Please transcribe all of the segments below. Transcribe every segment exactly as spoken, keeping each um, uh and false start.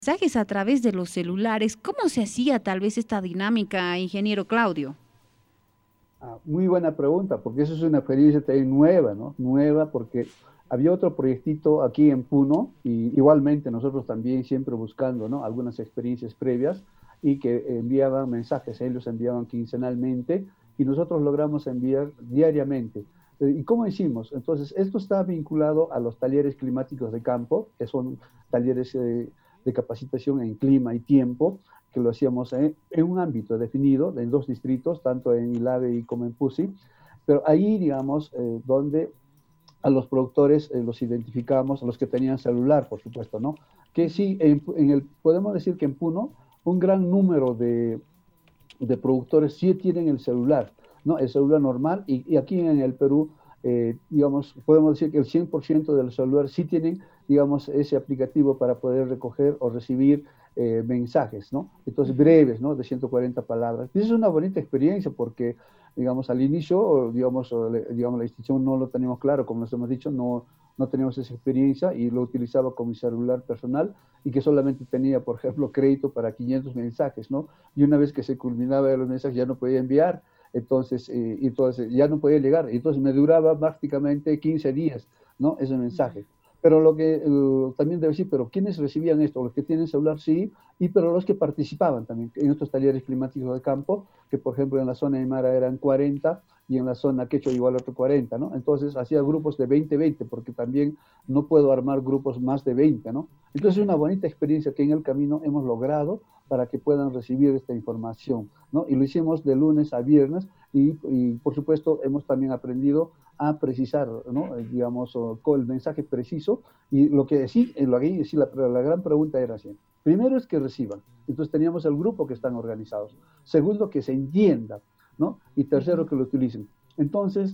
mensajes a través de los celulares. ¿Cómo se hacía tal vez esta dinámica, ingeniero Claudio? Ah, muy buena pregunta, porque eso es una experiencia también nueva, ¿no? Nueva porque había otro proyectito aquí en Puno y igualmente nosotros también siempre buscando, ¿no? Algunas experiencias previas y que enviaban mensajes, ellos enviaban quincenalmente y nosotros logramos enviar diariamente. Eh, ¿Y cómo hicimos? Entonces, esto está vinculado a los talleres climáticos de campo, que son talleres eh, de capacitación en clima y tiempo, que lo hacíamos en, en un ámbito definido, en dos distritos, tanto en Ilave y como en Pusi, pero ahí, digamos, eh, donde a los productores eh, los identificamos, a los que tenían celular, por supuesto, ¿no? Que sí, en, en el, podemos decir que en Puno un gran número de, de productores sí tienen el celular, ¿no? El celular normal, y, y aquí en el Perú, eh, digamos, podemos decir que el cien por ciento de los celulares sí tienen, digamos, ese aplicativo para poder recoger o recibir eh, mensajes, ¿no? Entonces, breves, ¿no? De ciento cuarenta palabras. Y es una bonita experiencia porque, digamos, al inicio, digamos, digamos, la institución no lo teníamos claro, como nos hemos dicho, no, no teníamos esa experiencia y lo utilizaba con mi celular personal y que solamente tenía, por ejemplo, crédito para quinientos mensajes, ¿no? Y una vez que se culminaba los mensajes ya no podía enviar, entonces, eh, entonces ya no podía llegar, entonces me duraba prácticamente quince días, ¿no? Ese mensaje. Pero lo que uh, también debe decir, pero ¿quiénes recibían esto? Los que tienen celular sí, y pero los que participaban también en estos talleres climáticos de campo, que por ejemplo en la zona de Mara eran cuarenta y en la zona Quechua igual otro cuarenta, ¿no? Entonces hacía grupos de veinte veinte, porque también no puedo armar grupos más de veinte, ¿no? Entonces es una bonita experiencia que en el camino hemos logrado para que puedan recibir esta información, ¿no? Y lo hicimos de lunes a viernes y, y por supuesto hemos también aprendido a precisar, ¿no? Eh, digamos, con el mensaje preciso y lo que sí, lo que sí la, la gran pregunta era así. Primero es que reciban. Entonces teníamos el grupo que están organizados. Segundo, que se entienda, ¿no? Y tercero, que lo utilicen. Entonces,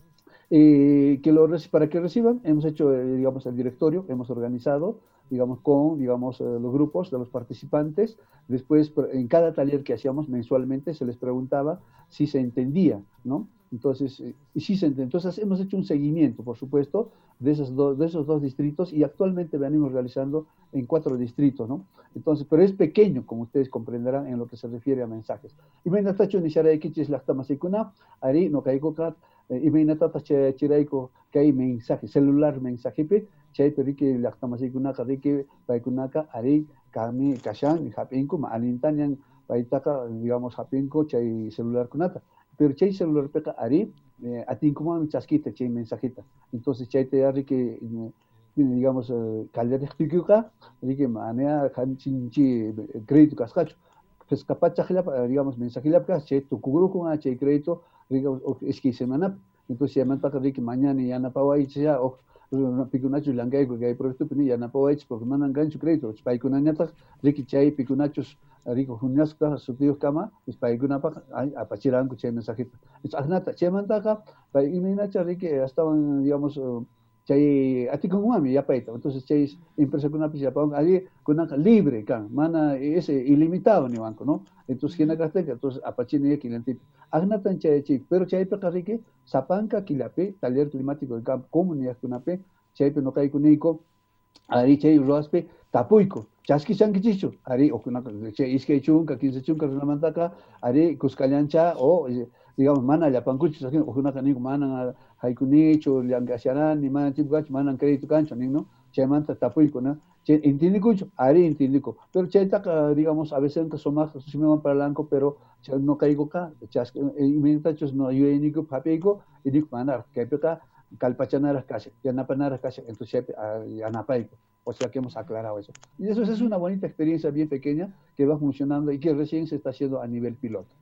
eh, que lo, para que reciban, hemos hecho, eh, digamos, el directorio, hemos organizado, digamos, con, digamos, eh, los grupos de los participantes. Después, en cada taller que hacíamos mensualmente, se les preguntaba si se entendía, ¿no? Entonces, eh, y sí se entiende. Entonces, hemos hecho un seguimiento, por supuesto, de esos, dos, de esos dos distritos y actualmente venimos realizando en cuatro distritos, ¿no? Entonces, pero es pequeño, como ustedes comprenderán, en lo que se refiere a mensajes. Y me está hecho iniciar aquí, es la tamasicuna, ari, no caigo cat, imaynatata chirayku kay mensaje celular mensajepi chaypi riki llaqtamasiykunaqa riki paykunaqa ari kami kashan hap'inku ma alintañan paytaqa digamos hap'inku chay celularkunata pero chay celularpiqa ari eh, atinkumanmi chasquita chay mensajita entonces chayta ya riki eh, digamos eh, kallariqtiykuqa riki manea hanchinchi crédito kasqachu pues capaz digamos mensajillapqa chay tukugrukun chay crédito digamos, es que semana, entonces ya me toca de que mañana ya no puedo ir ya, o picunacho langay, porque hay proyecto, pero ya no puedo ir porque me han gancho crédito, es para que una neta, de que chay picunachos, rico junias, su tío cama, es para que una paja, a pachiran con chay mensajito. Es agnata, chay mantaca, para que me nacha, de que estaban, digamos, chay ati con mami ya paita entonces chay empresa con una pizza pa ali con una libre can mana ese ilimitado ni banco no entonces quien acá entonces apachine aquí lente agna tan chay chay pero chay pe carrique sapanca kilape taller climático de campo comunidad con ape chay pe no kai kuniko ari chay rospe tapuiko chaski chankichicho ari o kuna chay iske chunka quince chunka na mantaka ari kuskallancha o digamos mana ya pancucho o kuna kaniko mana haikunicho liangasianan ni mana tipo gacho manan crédito cancho ni no chay manta tapuiko na chay intindicucho ari intindico pero chay taka digamos a veces que son más si me van para blanco pero chay no caigo acá chas imitachos no yo inico papeico y digo manar que peca calpachanaras casi yanapanaras casi entonces yanapaico o sea que hemos aclarado eso y eso es una bonita experiencia bien pequeña que va funcionando y que recién se está haciendo a nivel piloto.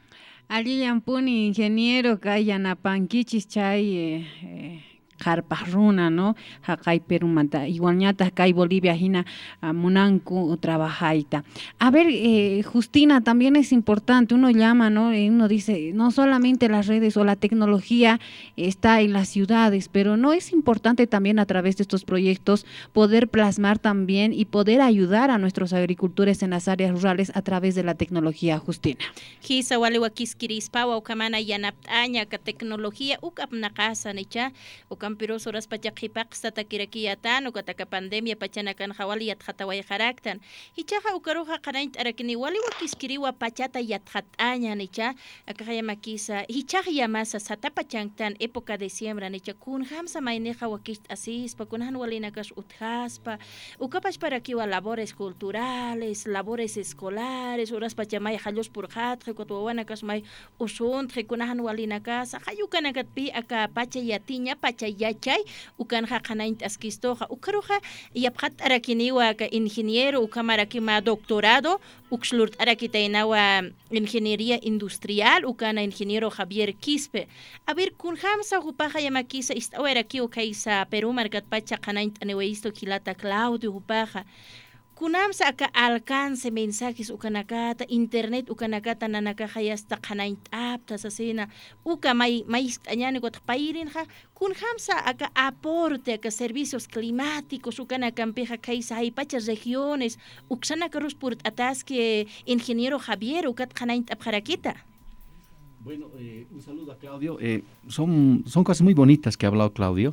Allí Yampuni, ingeniero, Kayanapankichis chay eh, eh, Harparruna, ¿no? Hakay Perú mata, igualñata Kay Bolivia hina uh, Munanku trabajaita. A ver, eh, Justina, también es importante, uno llama, ¿no? Y uno dice, no solamente las redes o la tecnología está en las ciudades, pero no es importante también a través de estos proyectos poder plasmar también y poder ayudar a nuestros agricultores en las áreas rurales a través de la tecnología, Justina. Kisa wale wakiskirispa wa ukamana yanaptaña ka tecnología ukapna casa necha ukam camperos horas pachaqipak statakirakiatan ukataka pandemia pachanakan hawali yathataway haraktan hichaja ukaruja qanaint arakini wali wakiskiriwa pachata yathatanya nicha akaya makisa hichaja yamasa satapachangtan época de siembra nicha kun hamsa maineja wakist asis pakunan walinakas uthaspa ukapash para kiwa labores culturales labores escolares horas pachamay halos purjat qotwanakas may usun qkunahan walinakas hayukanakat pi aka pacha yatiña pacha yachay ukan haqanaint askistoja ukaruja yaphat arakiniwa ka ingeniero ukamaraki doctorado uxlurt arakitainawa ingeniería industrial ukana ingeniero Javier Quispe a ver kun hamsa hupaja yamakisa istawera kiu kaisa Perú markat pacha qanaint aneweisto kilata Claudio hupaja kunamsa aka alcance mensajes ukanakata internet ukanakata nanakaja yasta qanaint apta sasina uka may may añani got pairinja kun hamsa aka aporte aka servicios climáticos ukanakampeja kaisa hay pachas regiones uksana karus purt ataske ingeniero Javier ukat qanaint apjarakita. Bueno, eh, un saludo a Claudio. Eh, son, son cosas muy bonitas que ha hablado Claudio,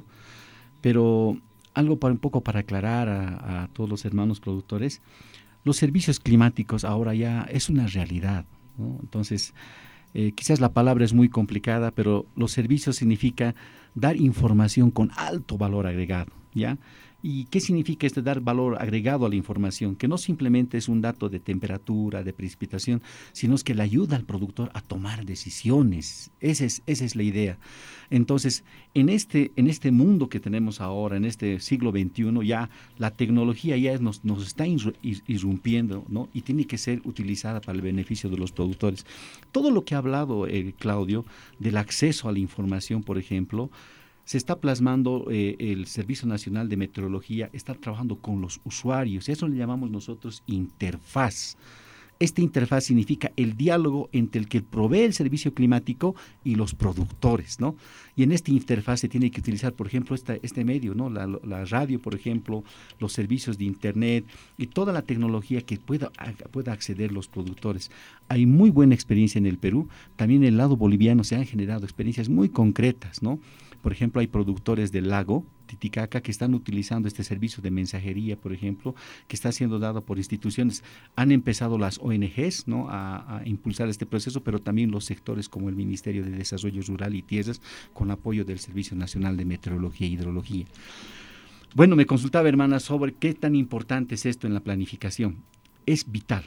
pero algo para un poco para aclarar a, a todos los hermanos productores, los servicios climáticos ahora ya es una realidad, ¿no? Entonces, eh, quizás la palabra es muy complicada, pero los servicios significa dar información con alto valor agregado, ¿ya? ¿Y qué significa este dar valor agregado a la información? Que no simplemente es un dato de temperatura, de precipitación, sino es que le ayuda al productor a tomar decisiones. Esa es, esa es la idea. Entonces, en este, en este mundo que tenemos ahora, en este siglo veintiuno, ya la tecnología ya nos, nos está irrumpiendo, ¿no? Y tiene que ser utilizada para el beneficio de los productores. Todo lo que ha hablado eh, Claudio del acceso a la información, por ejemplo, se está plasmando eh, el Servicio Nacional de Meteorología, está trabajando con los usuarios, eso le llamamos nosotros interfaz. Esta interfaz significa el diálogo entre el que provee el servicio climático y los productores, ¿no? Y en esta interfaz se tiene que utilizar, por ejemplo, esta, este medio, ¿no? La, la radio, por ejemplo, los servicios de internet y toda la tecnología que pueda, pueda acceder los productores. Hay muy buena experiencia en el Perú, también en el lado boliviano se han generado experiencias muy concretas, ¿no? Por ejemplo, hay productores del lago Titicaca que están utilizando este servicio de mensajería, por ejemplo, que está siendo dado por instituciones. Han empezado las O N Ges, ¿no? a, a impulsar este proceso, pero también los sectores como el Ministerio de Desarrollo Rural y Tierras, con apoyo del Servicio Nacional de Meteorología e Hidrología. Bueno, me consultaba, hermana, sobre qué tan importante es esto en la planificación. Es vital.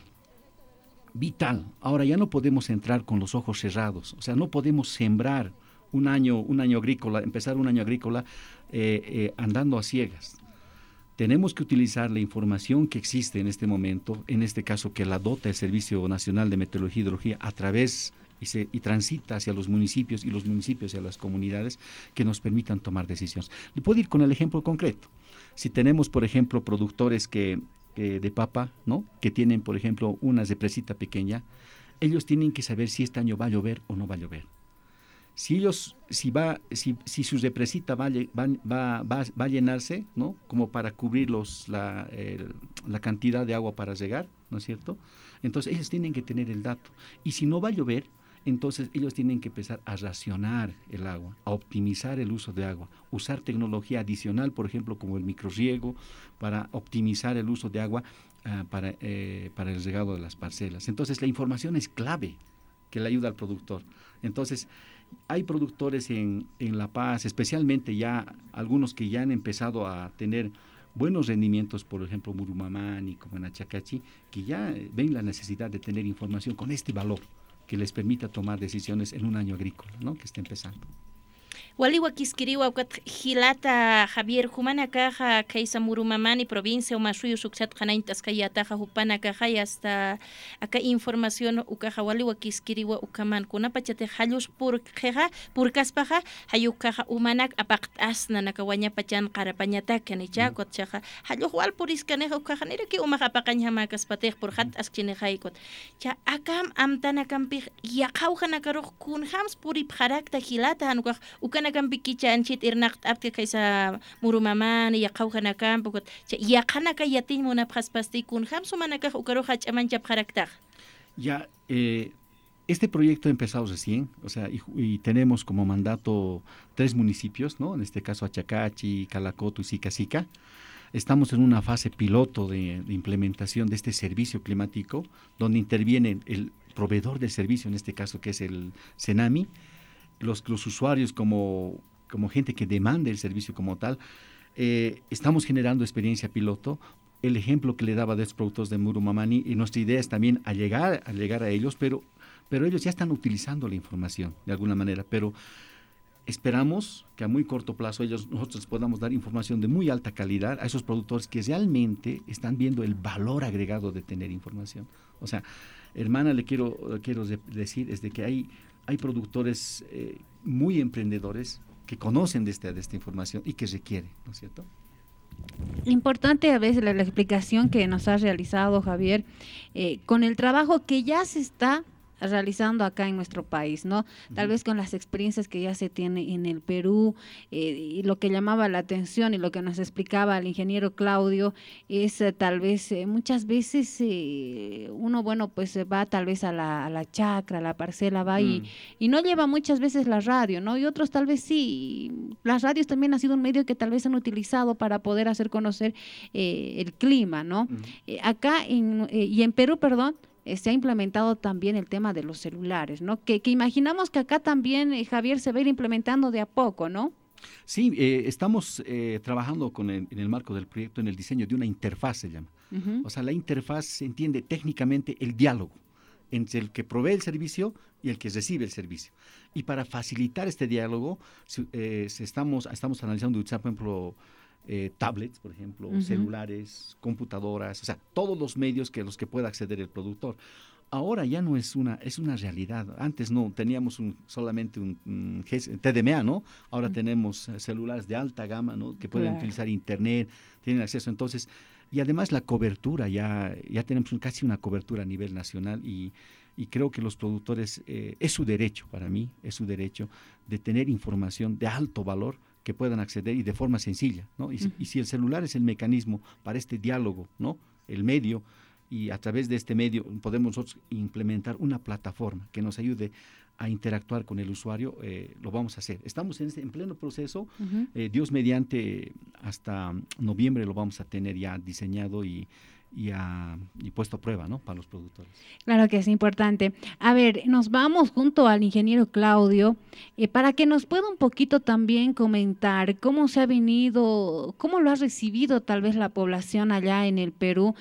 Vital. Ahora ya no podemos entrar con los ojos cerrados, o sea, no podemos sembrar un año, un año agrícola, empezar un año agrícola eh, eh, andando a ciegas. Tenemos que utilizar la información que existe en este momento, en este caso que la dota el Servicio Nacional de Meteorología y Hidrología a través y, se, y transita hacia los municipios y los municipios hacia las comunidades que nos permitan tomar decisiones. Y puedo ir con el ejemplo concreto. Si tenemos, por ejemplo, productores que, que de papa, ¿no? que tienen, por ejemplo, una represita pequeña, ellos tienen que saber si este año va a llover o no va a llover. Si ellos, si va, si, si su represita va, va, va, va, va a llenarse, ¿no? Como para cubrir los, la, el, la cantidad de agua para regar, ¿no es cierto? Entonces ellos tienen que tener el dato. Y si no va a llover, entonces ellos tienen que empezar a racionar el agua, a optimizar el uso de agua, usar tecnología adicional, por ejemplo, como el microrriego, para optimizar el uso de agua uh, para, eh, para el regado de las parcelas. Entonces la información es clave que le ayuda al productor. Entonces, hay productores en, en La Paz, especialmente ya algunos que ya han empezado a tener buenos rendimientos, por ejemplo, Murumamani, como en Achacachi, que ya ven la necesidad de tener información con este valor que les permita tomar decisiones en un año agrícola, ¿no? que está empezando. Waliwa kiskiriwa ukat hilata Javier humana caja kaisa Murumamani provincia o masuyo suksat kanaintas kayataja hupana caja y hasta acá información ukaja waliwa kiskiriwa ukaman kuna pachate hallos por keja por kaspaja hayu caja humanak apaktasna nakawanya pachan karapañata kanicha kot chaja hallo wal por iskaneja ukaja nira ki umaja pakanya makas patej por hat askine haikot cha akam amtana kampi ya kauja karo kun hams puri pharakta hilata anukah ukana kan bikicha anchit irnaqt apke kaisa Murumamani yaqawhana kan pokot yaqana ka yatin muna phaspasti kun hamsu manaka ukaro hach amancha pharakta ya eh, este proyecto ha empezado recién, o sea, y, y tenemos como mandato tres municipios, ¿no? En este caso Achacachi, Calacoto y Sicasica. Estamos en una fase piloto de, de implementación de este servicio climático, donde interviene el proveedor del servicio, en este caso que es el Senami, los, los usuarios como, como gente que demanda el servicio como tal. Eh, estamos generando experiencia piloto. El ejemplo que le daba de estos productos de Murumamani, y nuestra idea es también a llegar, a llegar a ellos, pero, pero ellos ya están utilizando la información de alguna manera, pero esperamos que a muy corto plazo ellos, nosotros podamos dar información de muy alta calidad a esos productores que realmente están viendo el valor agregado de tener información. O sea, hermana, le quiero, quiero decir es de que hay, hay productores eh, muy emprendedores que conocen de esta, de esta información y que requieren, ¿no es cierto? Importante a veces la, la explicación que nos ha realizado Javier, eh, con el trabajo que ya se está realizando acá en nuestro país, ¿no? Tal uh-huh. vez con las experiencias que ya se tiene en el Perú, eh, y lo que llamaba la atención y lo que nos explicaba el ingeniero Claudio es eh, tal vez eh, muchas veces eh, uno, bueno, pues va tal vez a la, a la chacra, a la parcela, va mm. y, y no lleva muchas veces la radio, ¿no? Y otros tal vez sí. Las radios también ha sido un medio que tal vez han utilizado para poder hacer conocer eh, el clima, ¿no? Mm. Eh, acá en, eh, y en Perú, perdón, se ha implementado también el tema de los celulares, ¿no? Que, que imaginamos que acá también, eh, Javier, se va a ir implementando de a poco, ¿no? Sí, eh, estamos eh, trabajando con el, en el marco del proyecto en el diseño de una interfaz, se llama. Uh-huh. O sea, la interfaz se entiende técnicamente el diálogo entre el que provee el servicio y el que recibe el servicio. Y para facilitar este diálogo, eh, estamos, estamos analizando utilizar, por ejemplo, Eh, tablets, por ejemplo, uh-huh. celulares, computadoras, o sea, todos los medios que los que pueda acceder el productor. Ahora ya no es una, es una realidad. Antes no, teníamos un, solamente un, un T D M A, ¿no? Ahora uh-huh. tenemos celulares de alta gama, ¿no? Que pueden claro. utilizar internet, tienen acceso. Entonces, y además la cobertura, ya, ya tenemos un, casi una cobertura a nivel nacional y, y creo que los productores, eh, es su derecho para mí, es su derecho de tener información de alto valor que puedan acceder y de forma sencilla, ¿no? Y, uh-huh. y si el celular es el mecanismo para este diálogo, ¿no? El medio, y a través de este medio podemos nosotros implementar una plataforma que nos ayude a interactuar con el usuario, eh, lo vamos a hacer. Estamos en, este, en pleno proceso, uh-huh. eh, Dios mediante, hasta noviembre lo vamos a tener ya diseñado y Y, a, y puesto a prueba, ¿no? Para los productores. Claro que es importante. A ver, nos vamos junto al ingeniero Claudio eh, para que nos pueda un poquito también comentar cómo se ha venido, cómo lo ha recibido tal vez la población allá en el Perú,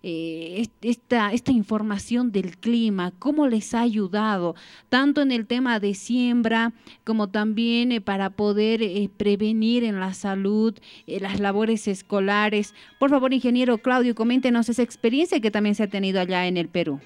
eh, esta, esta información del clima, cómo les ha ayudado, tanto en el tema de siembra como también eh, para poder eh, prevenir en la salud, eh, las labores escolares. Por favor, ingeniero Claudio, coméntenos esa experiencia que también se ha tenido allá en el Perú.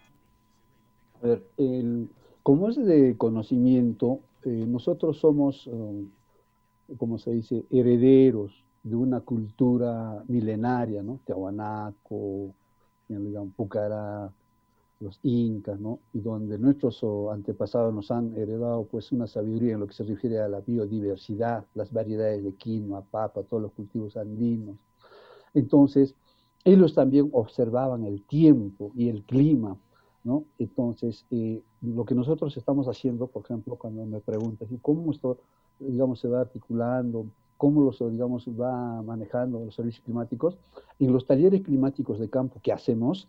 A ver, el, como es de conocimiento, eh, nosotros somos, um, como se dice, herederos de una cultura milenaria, ¿no? Tiahuanaco, digamos, Pucará, los incas, ¿no? Y donde nuestros oh, antepasados nos han heredado pues una sabiduría en lo que se refiere a la biodiversidad, las variedades de quinoa, papa, todos los cultivos andinos. Entonces, ellos también observaban el tiempo y el clima, ¿no? Entonces, eh, lo que nosotros estamos haciendo, por ejemplo, cuando me preguntan cómo esto, digamos, se va articulando, cómo los, digamos, va manejando los servicios climáticos, en los talleres climáticos de campo que hacemos,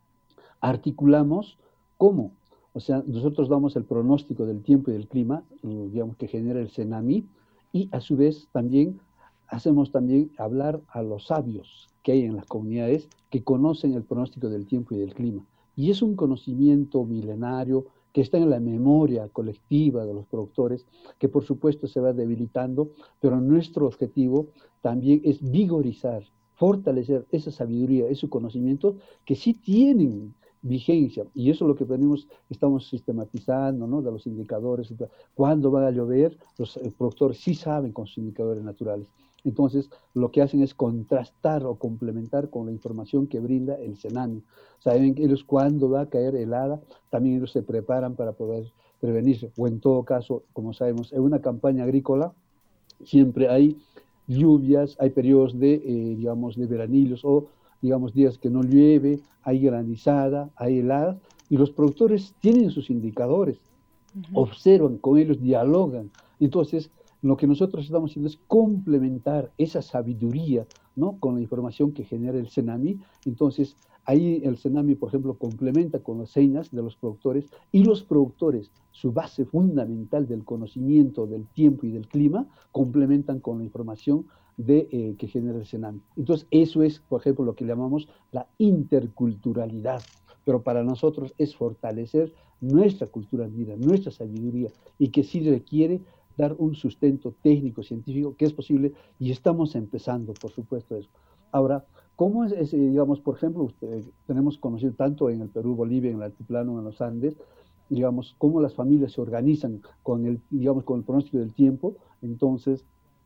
articulamos cómo. O sea, nosotros damos el pronóstico del tiempo y del clima, digamos, que genera el Senami, y a su vez también hacemos también hablar a los sabios que hay en las comunidades que conocen el pronóstico del tiempo y del clima. Y es un conocimiento milenario que está en la memoria colectiva de los productores, que por supuesto se va debilitando, pero nuestro objetivo también es vigorizar, fortalecer esa sabiduría, ese conocimiento que sí tienen vigencia, y eso es lo que venimos, estamos sistematizando, ¿no? De los indicadores, cuándo va a llover, los productores sí saben con sus indicadores naturales. Entonces, lo que hacen es contrastar o complementar con la información que brinda el Senami. Saben ellos cuándo va a caer helada, también ellos se preparan para poder prevenirse, o en todo caso, como sabemos, en una campaña agrícola siempre hay lluvias, hay periodos de, eh, digamos, de veranillos o digamos, días que no llueve, hay granizada, hay heladas, Y los productores tienen sus indicadores, uh-huh. observan con ellos, dialogan. Entonces, lo que nosotros estamos haciendo es complementar esa sabiduría, ¿no?, con la información que genera el Senami. Entonces, ahí el Senami, por ejemplo, complementa con las señas de los productores, y los productores, su base fundamental del conocimiento del tiempo y del clima, complementan con la información de, eh, que genera el Senami. Entonces, eso es, por ejemplo, lo que llamamos la interculturalidad. Pero para nosotros es fortalecer nuestra cultura andina, nuestra sabiduría, y que sí requiere dar un sustento técnico, científico, que es posible, y estamos empezando, por supuesto, eso. Ahora, ¿cómo es, es digamos, por ejemplo, usted, tenemos conocido tanto en el Perú, Bolivia, en el altiplano, en los Andes, digamos, cómo las familias se organizan con el, digamos, con el pronóstico del tiempo? Entonces,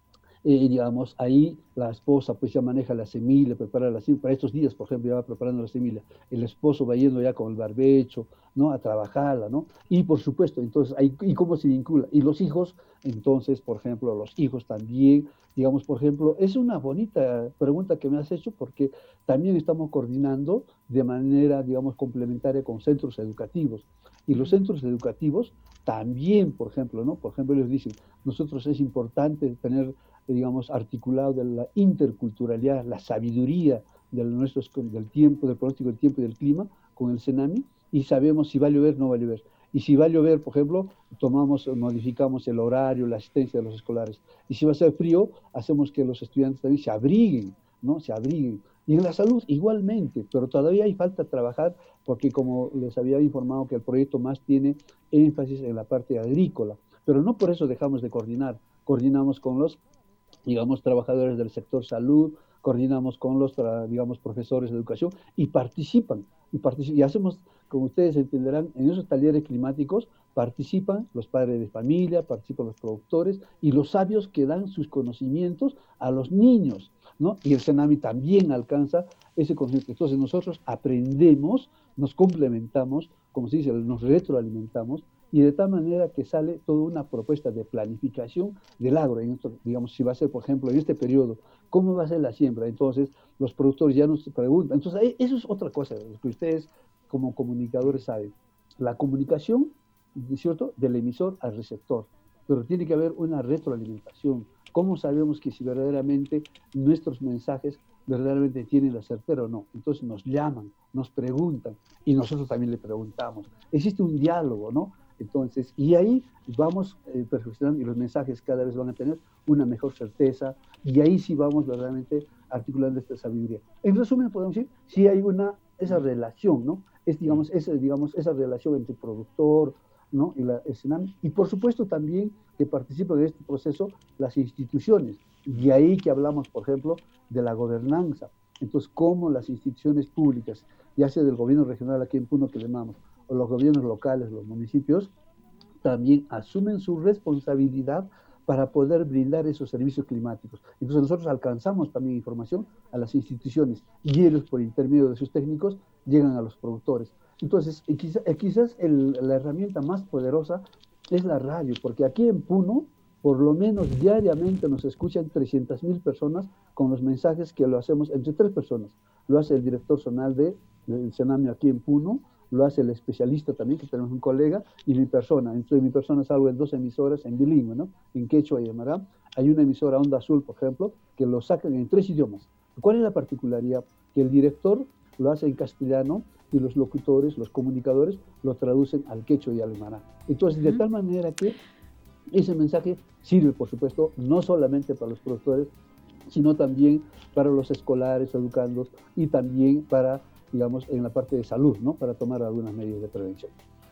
eh, digamos, ahí la esposa pues ya maneja la semilla, prepara la semilla, para estos días, por ejemplo, ya va preparando la semilla, el esposo va yendo ya con el barbecho, ¿no?, a trabajarla, ¿no? Y por supuesto, entonces, ahí, ¿y cómo se vincula? Y los hijos, entonces, por ejemplo, los hijos también, digamos, por ejemplo, es una bonita pregunta que me has hecho, porque también estamos coordinando de manera, digamos, complementaria con centros educativos. Y los centros educativos también, por ejemplo, ¿no? Por ejemplo, ellos dicen, nosotros es importante tener, digamos, articulado de la interculturalidad, la sabiduría de nuestros, del tiempo, del pronóstico del tiempo y del clima con el Senami, y sabemos si va a llover o no va a llover. Y si va a llover, por ejemplo, tomamos, modificamos el horario, la asistencia de los escolares. Y si va a ser frío, hacemos que los estudiantes también se abriguen, ¿no? Se abriguen. Y en la salud igualmente, pero todavía hay falta trabajar, porque como les había informado que el proyecto más tiene énfasis en la parte agrícola, pero no por eso dejamos de coordinar. Coordinamos con los, digamos, trabajadores del sector salud, coordinamos con los, digamos, profesores de educación, y participan, y participan, y hacemos, como ustedes entenderán, en esos talleres climáticos participan los padres de familia, participan los productores y los sabios que dan sus conocimientos a los niños, ¿no? Y el Senami también alcanza ese conocimiento. Entonces nosotros aprendemos, nos complementamos, como se dice, nos retroalimentamos, y de tal manera que sale toda una propuesta de planificación del agro. En esto, digamos, si va a ser, por ejemplo, en este periodo, ¿cómo va a ser la siembra? Entonces, los productores ya nos preguntan. Entonces, eso es otra cosa, que ustedes como comunicadores saben. La comunicación, ¿cierto?, del emisor al receptor, pero tiene que haber una retroalimentación. ¿Cómo sabemos que si verdaderamente nuestros mensajes verdaderamente tienen la certeza o no? Entonces nos llaman, nos preguntan, y nosotros también le preguntamos. Existe un diálogo, ¿no? Entonces, y ahí vamos eh, perfeccionando, y los mensajes cada vez van a tener una mejor certeza, y ahí sí vamos verdaderamente articulando esta sabiduría. En resumen, podemos decir, sí hay una, esa relación, ¿no? Es, digamos, esa, digamos, esa relación entre productor, ¿no?, y la, el Senami, y por supuesto también que participan en este proceso las instituciones, y ahí que hablamos, por ejemplo, de la gobernanza. Entonces, cómo las instituciones públicas, ya sea del gobierno regional aquí en Puno, que le llamamos, o los gobiernos locales, los municipios, también asumen su responsabilidad para poder brindar esos servicios climáticos. Entonces nosotros alcanzamos también información a las instituciones, y ellos, por intermedio de sus técnicos, llegan a los productores. Entonces, quizá, quizás el, la herramienta más poderosa es la radio, porque aquí en Puno, por lo menos diariamente nos escuchan trescientas mil personas con los mensajes que lo hacemos entre tres personas. Lo hace el director zonal de, del Senami aquí en Puno, lo hace el especialista también, que tenemos un colega, y mi persona. Entonces mi persona salgo en dos emisoras en bilingüe, ¿no?, en quechua y aymara. Hay una emisora Onda Azul, por ejemplo, que lo sacan en tres idiomas. ¿Cuál es la particularidad? Que el director lo hace en castellano y los locutores, los comunicadores, lo traducen al quechua y al aymara. Entonces, de tal manera que ese mensaje sirve, por supuesto, no solamente para los productores, sino también para los escolares, educandos, y también para, digamos, en la parte de salud, ¿no?, para tomar algunas medidas de prevención.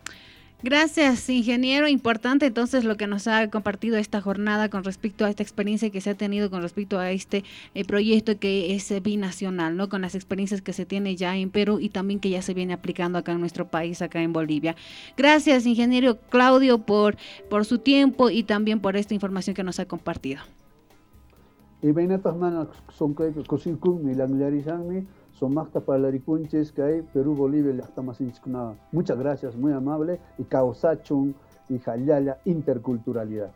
Gracias, ingeniero. Importante entonces lo que nos ha compartido esta jornada con respecto a esta experiencia que se ha tenido con respecto a este eh, proyecto que es eh, binacional, ¿no?, con las experiencias que se tiene ya en Perú y también que ya se viene aplicando acá en nuestro país, acá en Bolivia. Gracias, ingeniero Claudio, por, por su tiempo y también por esta información que nos ha compartido. Y son son Magta Palaricunches, que hay Perú, Bolivia, muchas gracias, muy amable, y Causachun y Jayala, interculturalidad.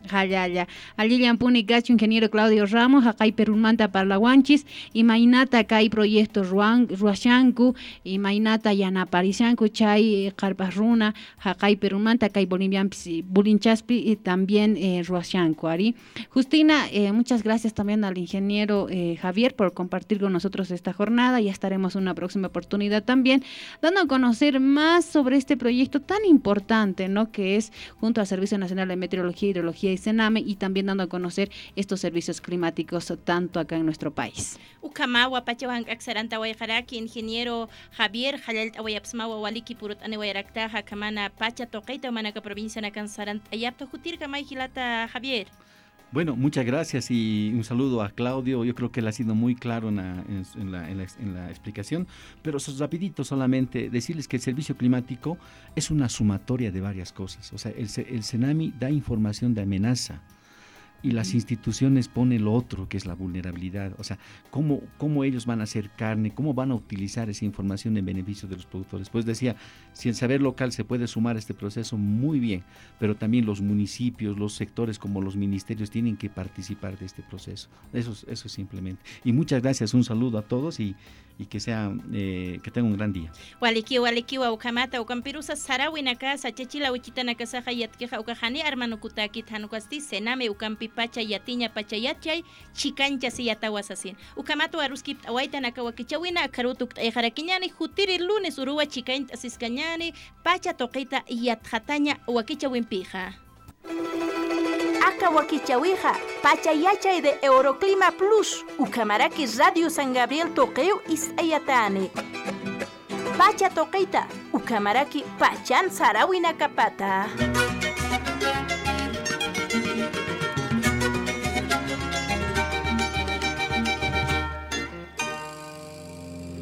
Jallalla. Alilian puni gacho ingeniero Claudio Ramos, acá Perumanta Parlaguanchis, y mainata acá hay proyectos Ruashanku, y mainata Yanaparishanku, Chay Carparruna, acá Perumanta, acá Bolivian Bulinchaspi, y también eh, Ruashanku, Ari. Justina, eh, muchas gracias también al ingeniero eh, Javier por compartir con nosotros esta jornada. Ya estaremos en una próxima oportunidad también, dando a conocer más sobre este proyecto tan importante, ¿no? Que es junto al Servicio Nacional de Meteorología, Hidrología y Sename, y también dando a conocer estos servicios climáticos tanto acá en nuestro país. Ukamawa pachawan aksaranta wayjaraki ingeniero Javier Jalal awayapsmawa waliki purut anewayraktaja kamana pacha toqeita manaka provincia nakan sarant ayapto jutirka maijilata Javier. Bueno, muchas gracias y un saludo a Claudio. Yo creo que él ha sido muy claro en la, en, en la, en la, en la explicación, pero rapidito solamente decirles que el servicio climático es una sumatoria de varias cosas. O sea, el, el Senami da información de amenaza y las instituciones ponen lo otro, que es la vulnerabilidad. O sea, cómo, cómo ellos van a hacer carne, cómo van a utilizar esa información en beneficio de los productores. Pues decía, si el saber local se puede sumar a este proceso, muy bien, pero también los municipios, los sectores como los ministerios tienen que participar de este proceso. Eso, eso simplemente. Y muchas gracias, un saludo a todos y, y que sea, eh, que tengan un gran día. Walikiwa, walikiwa, ukamata, ukampirusa, sarawinaka, sachechila, uchitanaka, sajayatkeja, ukajani, armano kutakit, hanukasti, sename, ukampi pacha yatiña pachayachay chikancha siyatawasasin ukamato aruski awaitanaka wakichawina karutuk ejarakiñani jutiri lunes uruwa chikaint asiscañani pacha toqita yatjataña wakichawinpija aka wakichawija pachayachay de Euroclima Plus ukamaraki Radio San Gabriel toqeu isayatani pacha toqita ukamaraki pachan sarawina kapata.